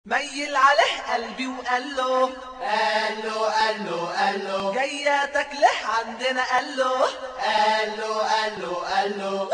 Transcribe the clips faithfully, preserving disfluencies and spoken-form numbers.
ميل عليه قلبي وقال له قال له قال له قال له جاية تكلح عندنا قال له قال له قال له قال له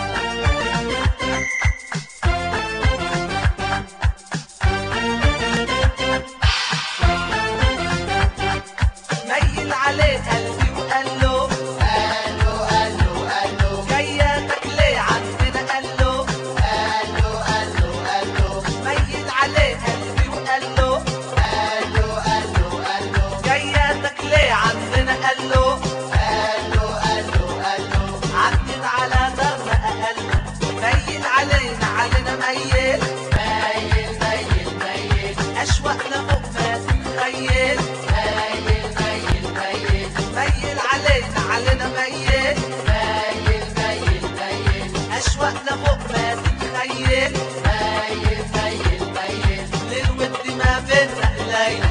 ميل عليه قلبي وقال له قال له قال له قال له جاية تكلح عندنا قال له قال له قال له قال له ميل عليه قلبي وقال له قال له قال له قال له جاية تكلح عندنا قال له قال له قال له قال له عدت على درنا أقل ميل علينا علينا ميل ميل ميل ميل أشواقنا فوق ما تتخيل ميل ميل ميل ميل علينا علينا ميل ميل ميل ميل أشواقنا فوق ما تتخيل ميل ميل ميل للود ما بينا قليل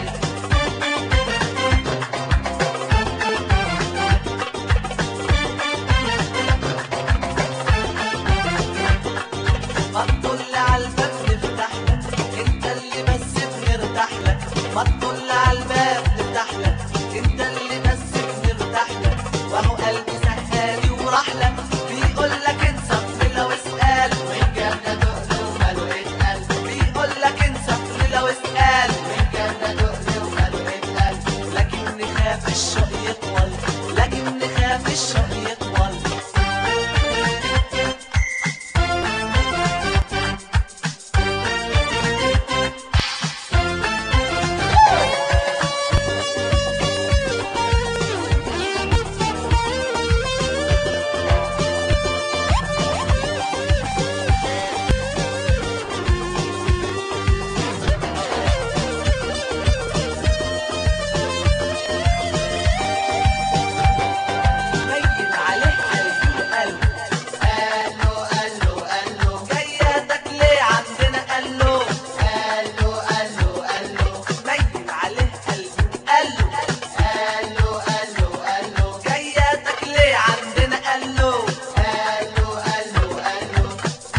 ما تطل عالباب نفتح لك انت اللي بس بنرتاح لك ما تطل عالباب نفتح لك انت اللي بس بنرتاح لك وهو قلبي سهالي وراح لك بيقول لك انسى لو اسال وإن كان تقل وماله اتقل بيقول لك انسى لو اسال وإن كان تقل وماله اتقل لكن خاف الشوق يطول لكن خاف الشوق يطول ميل عليه قلبي وقلب قال له قال له قال له جاياتك ليه عندنا قال له قال له قال له قال له ميل عليه قلبي وقلب قال له قال له قال له جاياتك ليه عندنا قال له قال له قال له قال له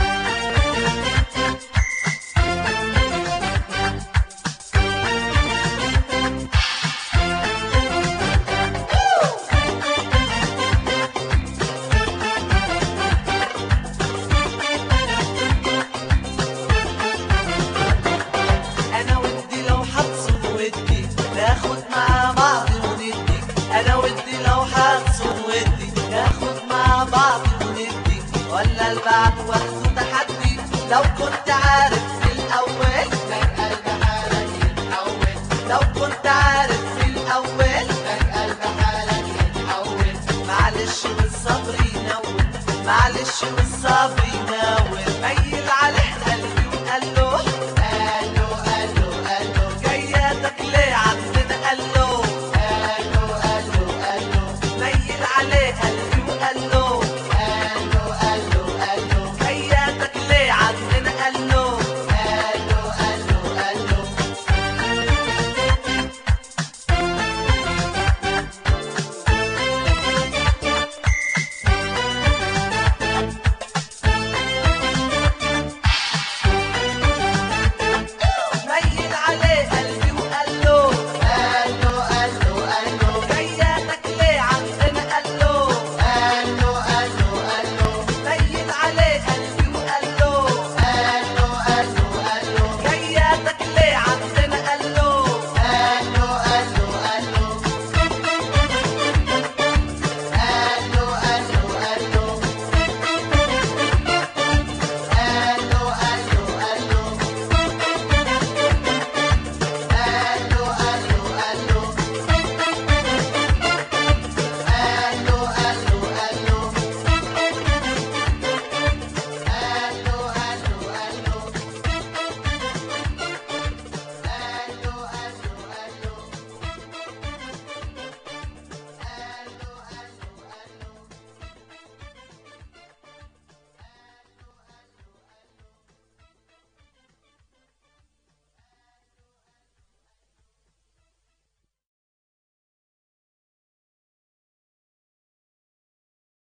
انا ودي لو هتصوم ودي ناخد مع بعض وندي انا ودي لو هتصوم ودي ناخد مع بعض وندي ولا البعد واخده تحدي لو كنت عارف في الاول لك قلب حالك يتحول لو كنت عارف في الاول لك قلب حالك يتحول معلش والصبر ينول معلش والصبر